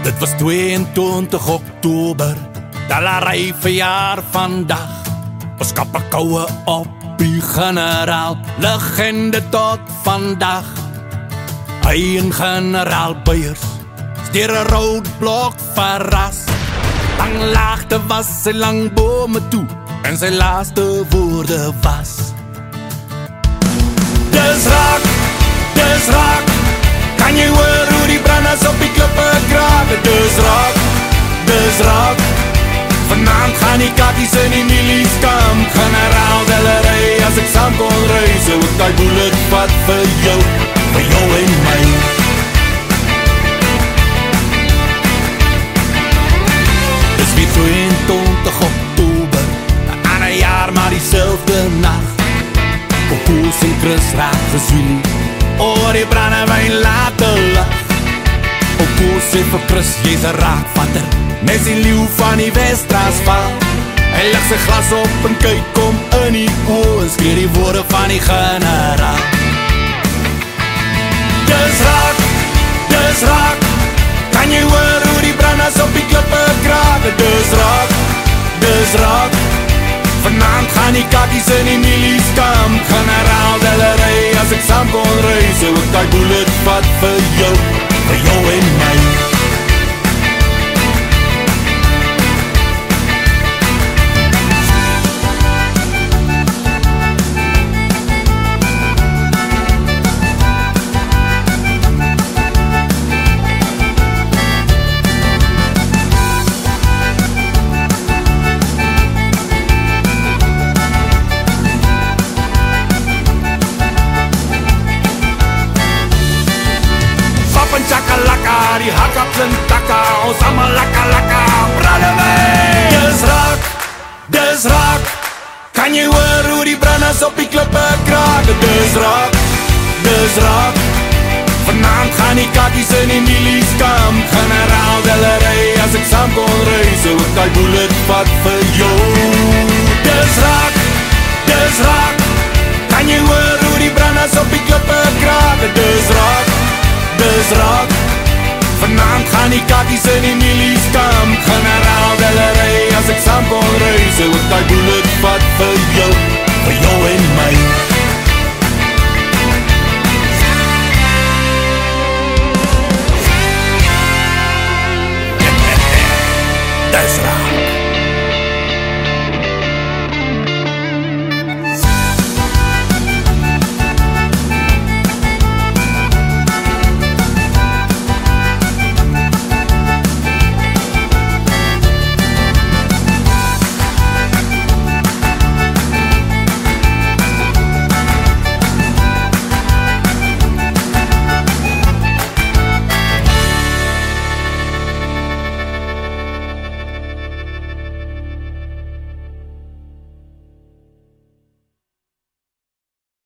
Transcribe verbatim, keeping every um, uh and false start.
Dit was tweeëntwintig Oktober, Dalarij verjaar vandag. Ons kap 'n koue op die generaal, legende tot vandag. Hy en generaal Beyers, deur 'n roodblok verras. Lang laagte was sy lang bome toe, en sy laaste woorde was: Dis raak, dis raak, kan jy hoor hoe die branders op die klippe grawe? Dis raak, dis raak, vanaand gaan die kakkies in die milies kamp. Generaal Dalarij, as ek saam kon reis, sou ek die bullet vat vir jou, vir jou en my. Dis weer tweeëntwintig Oktober, 'n ander jaar maar dieselfde nacht. Koos en Chris raak geswielie, oor die brandewyn laat te lach. Koos sê vir Chris, jy's 'n raakvatter, nes die leeuw van die Wes-Transvaal. Hy lig sy glas op en kyk kom in die oë, en skree die woorde van die generaal. Dis raak, dis raak, kan jy hoor hoe die branders op die klippe grawe? Dis raak, dis raak, vanaand gaan die kakkies in die milies kamp. Generaal Dalarij, as ek saam kon reis, sou ek die bullet vat vir jou, vir jou en my. Chakalaka, die hakkaps en takka, ons allemaal lakka lakka, brandewyn. Dis raak, dis raak, kan jy hoor hoe die branders op die klippe kraak? Dis raak, dis raak, vanaand gaan die kakkies in die milies kamp. Generaal Dalarij, as ek saam kon reis, sou ek die bullet vat vir jou. Dis raak, dis raak, kan jy hoor hoe die branders op die klippe kraak? Dis raak, dis raak, vanaand gaan die kakkies in die milies kamp. Generaal Dalarij, as ek saam kon reis, sou ek die bullet vat vir jou, vir jou en